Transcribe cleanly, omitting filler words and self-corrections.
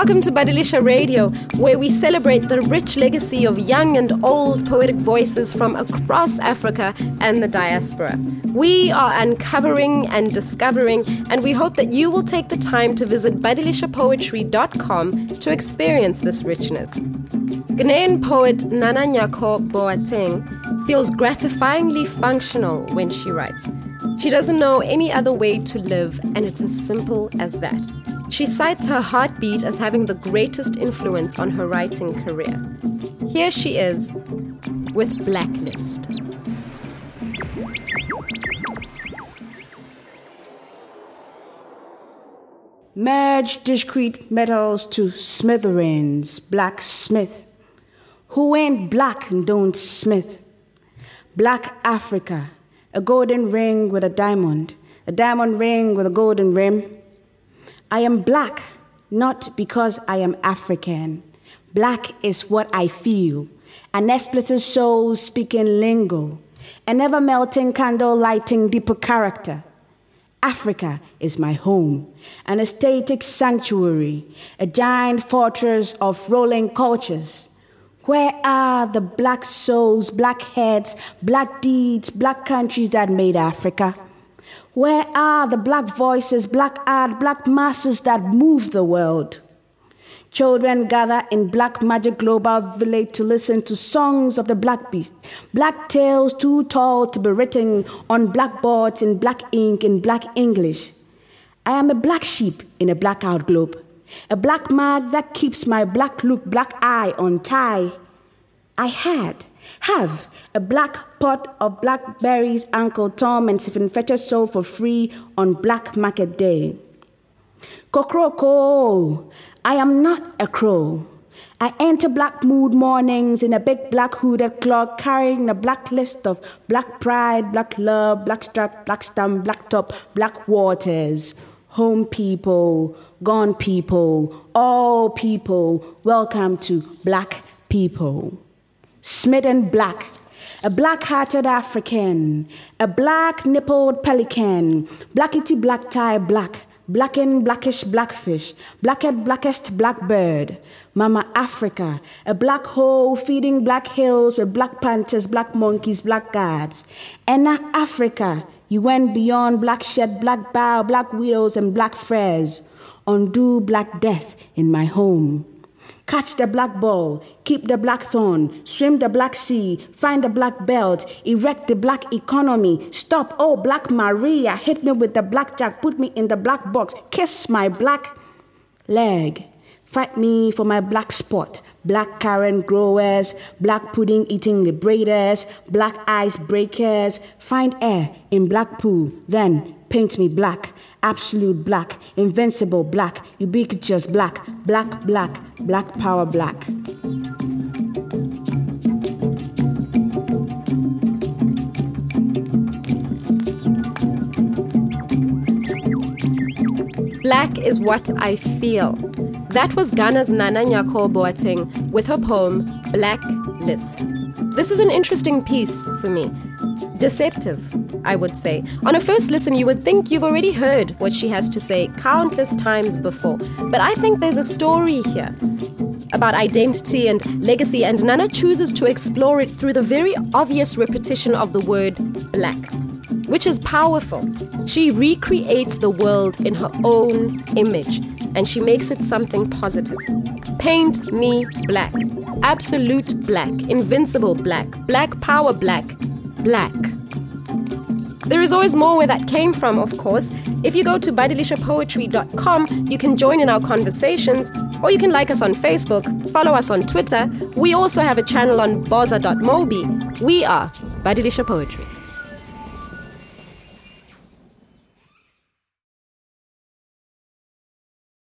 Welcome to Badilisha Radio, where we celebrate the rich legacy of young and old poetic voices from across Africa and the diaspora. We are uncovering and discovering, and we hope that you will take the time to visit badilishapoetry.com to experience this richness. Ghanaian poet Nana Nyako Boateng feels gratifyingly functional when she writes. She doesn't know any other way to live, and it's as simple as that. She cites her heartbeat as having the greatest influence on her writing career. Here she is with Blacklist. Merge discrete metals to smithereens, blacksmith. Who ain't black and don't smith? Black Africa, a golden ring with a diamond ring with a golden rim. I am black, not because I am African. Black is what I feel, an explicit soul speaking lingo, a never melting candle lighting deeper character. Africa is my home, an aesthetic sanctuary, a giant fortress of rolling cultures. Where are the black souls, black heads, black deeds, black countries that made Africa? Where are the black voices, black art, black masses that move the world? Children gather in Black Magic Global Village to listen to songs of the black beast, black tales too tall to be written on blackboards in black ink in black English. I am a black sheep in a blackout globe, a black mark that keeps my black look, black eye on tie. I have a black pot of blackberries Uncle Tom and Stephen Fetcher sold for free on Black Market Day. Kokroko, I am not a crow. I enter black mood mornings in a big black hooded cloak carrying a black list of black pride, black love, black strap, black stamp, black top, black waters. Home people, gone people, all people, welcome to Black People. Smitten black, a black-hearted African, a black-nippled pelican, blackety black tie black, blackened blackish blackfish, blackest blackest blackbird, Mama Africa, a black hole feeding black hills with black panthers, black monkeys, black guards. And now Africa, you went beyond black shed, black bow, black widows, and black friars. Undo black death in my home. Catch the black ball, keep the black thorn, swim the black sea, find the black belt, erect the black economy, stop, oh, Black Maria, hit me with the blackjack, put me in the black box, kiss my black leg, fight me for my black spot, black currant growers, black pudding eating liberators, black ice breakers, find air in black pool, then paint me black, absolute black, invincible black, ubiquitous black, black, black, black power black. Black is what I feel. That was Ghana's Nana Nyako Boateng with her poem, Blacklist. This is an interesting piece for me. Deceptive, I would say. On a first listen, you would think you've already heard what she has to say countless times before. But I think there's a story here about identity and legacy, and Nana chooses to explore it through the very obvious repetition of the word black, which is powerful. She recreates the world in her own image, and she makes it something positive. Paint me black, absolute black, invincible black, black power black, black. There is always more where that came from, of course. If you go to badilishapoetry.com, you can join in our conversations, or you can like us on Facebook, follow us on Twitter. We also have a channel on boza.mobi. We are Badilisha Poetry.